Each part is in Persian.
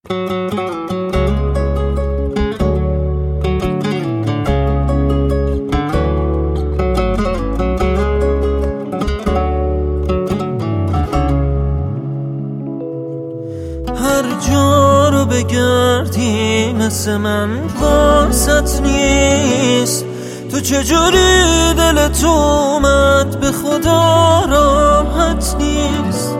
هر جا رو بگردی مثل من واسط نیست. تو چجوری دلت اومد به خدا راحت نیست.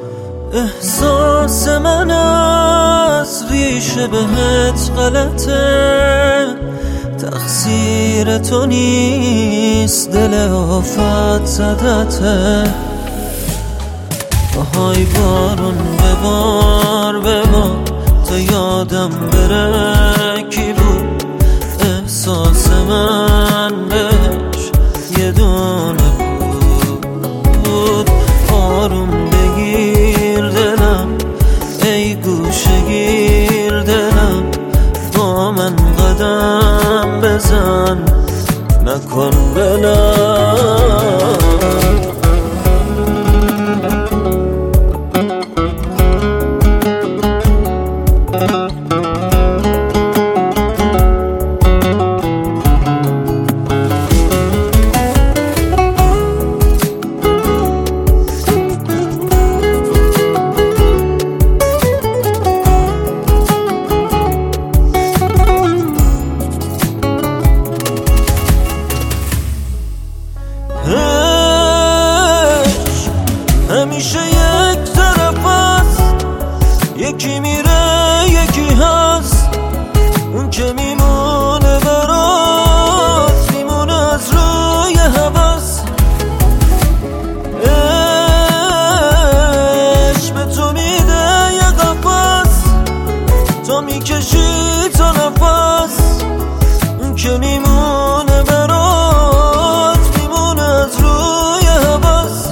احساس من از ریشه بهت غلطه، تقصیر تو نیست، دل آفت زدته. آهای بارون ببار ببار تا یادم بره کی بود احساس من بهش یه دونه بود. آروم بگیر دلم ای گوشه گیر دلم، با من قدم بزن نکن بلم. همیشه یک طرف هست، یکی میره یکی هست. اون که میمونه برات میمونه از روی هوس. عشق به تو میده یه قفس، تا میکشی تا نفس. اون که میمونه برات میمونه از روی هوس.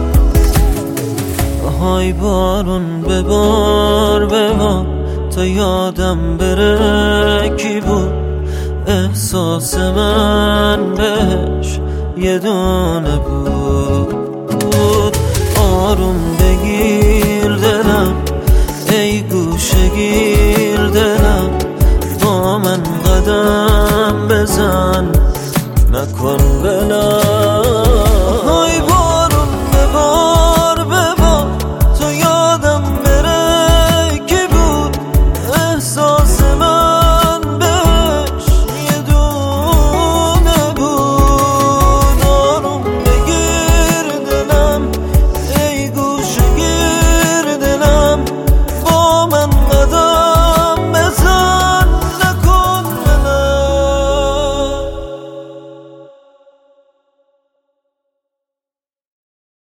آهای بارون ببار ببار تا یادم بره کی بود احساس من بهش یه دونه بود. آروم بگیر دلم ای گوشه گیر دلم، با من قدم بزن نکن بلم. آهای بارون ببار ببار تا یادم بره کی بود احساس من بهش یه دونه بود. آروم بگیر دلم ای گوشه گیر دلم، با من قدم